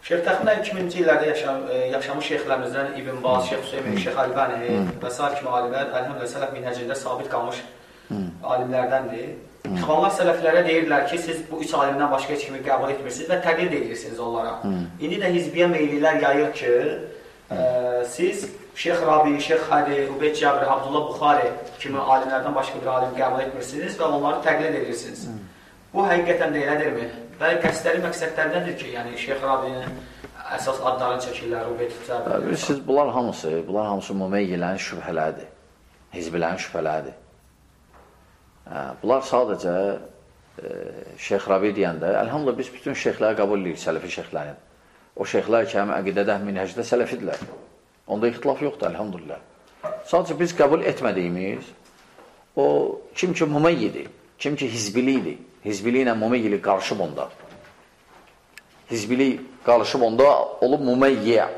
Şeyx təxminən 2000-ci illərdə yaşamış şeyxlərimizdən İbn Baz, Şeyx Hüseymin, Şeyx Albani və sair kimi alimlər əlhəmdülillah sələf minhəcində sabit qalmış alimlərdəndir. İxvanlar sələflərə deyirlər ki, siz bu üç alimdən başqa heç kimi qəbul etmirsiniz və təqlid edirsiniz onlara. İndi də hizbiyyə meylilər yayır ki, siz Şeyx Rabi, Şeyx Hadi, Ubeyd Cəbri, Abdullah Buxari kimi alimlərdən başqa bir alim qəbul etmirsiniz və onları təqlid edirsiniz. Bu həqiqətən də elədirmi? Və qəsdəli məqsədlərdəndir ki, yəni Şeyx Rabinin əsas adlarını çəkirlər, Ubeyd Cəbri. Bilirsiniz, bunlar hamısı mümeyyilərin şübhələridir, hizbilərin şübhələridir. Bunlar sadəcə Şeyx Rabi deyəndə, əlhamdülillah biz bütün şeyxləri qəbul edirik, sələfi şeyxlərin. O şeyxlər ki, həm əqidədə, həm minhəcdə sələfidirlər. Onda ixtilaf yoxdur, əlhamdülillah. Sadəcə biz qəbul etmədiyimiz, o kim ki mümeyyidir, kim ki hizbilidir, hizbili ilə mümeyyilik qarışıb onda. Hizbili qarışıb onda olub mümeyyi'.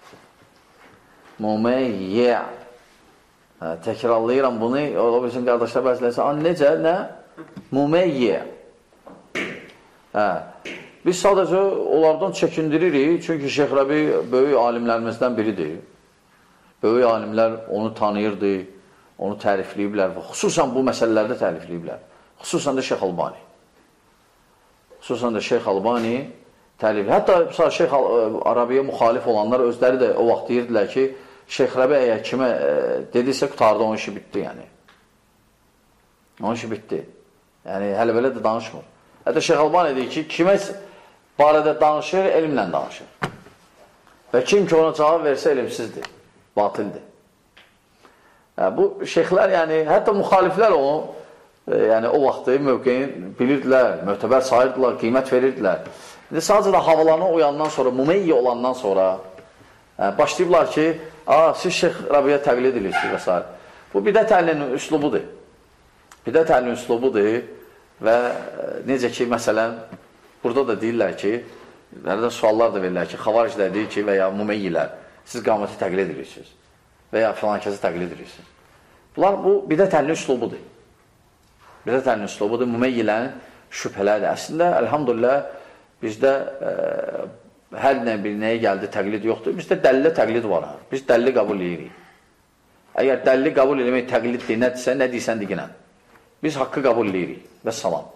Mümeyyi'. Təkrarlayıram bunu, o bizim qardaşlar bəzilərsə, necə, nə? Mümeyyi'. Biz sadəcə onlardan çəkindiririk, çünki Şeyx Rabi böyük alimlərimizdən biridir. Böyük alimlər onu tanıyırdı, onu tərifləyiblər və xüsusən bu məsələlərdə tərifləyiblər. Xüsusən də Şeyx Albani. Xüsusən də Şeyx Albani tərifləyib. Hətta Şeyx Arabiyə müxalif olanlar özləri də o vaxt deyirdilər ki, Şeyx Rabi əgər kimə dedisə, qutarda onun işi bitdi, yəni. Onun işi bitdi. Yəni, hələ belə də danışmır. Hətta Şeyx Albani deyir ki, kimə barədə danışır, elmlə danışır. Və kim ki ona cavab versə, elmsizdir, batildir. Bu şeyxlər, yəni, hətta müxaliflər onu, yəni, o vaxtı mövqeyin bilirdilər, möhtəbər sayırdılar, qiymət verirdilər. Sadəcə də havalarına uyandan sonra, mümeyyi olandan sonra başlayıblar ki, siz Şeyx Rabiyə təqlid edirsiniz və s. Bu bidət əhlinin üslubudur. Bidət əhlinin üslubudur və necə ki, məsələn, burada da deyirlər ki, suallar da verirlər ki, xavariclər deyir ki, və ya mümeyyilər, siz qaməti təqlid edirsiniz və ya filan kəsi təqlid edirsiniz. Bunlar, bu bidət əhlinin üslubudur. Bidət əhlinin üslubudur, mümeyyilərin şübhələrdir. Əslində, əlhamdülillah, bizdə hər bir nəyə gəldi təqlid yoxdur. Bizdə dəlillə təqlid var. Biz dəlili qəbul edirik. Əgər dəlili qəbul eləmək təqliddir, nə deyirsən, nə deyirsən, deyinən. Biz haqqı qəbul edirik və salam.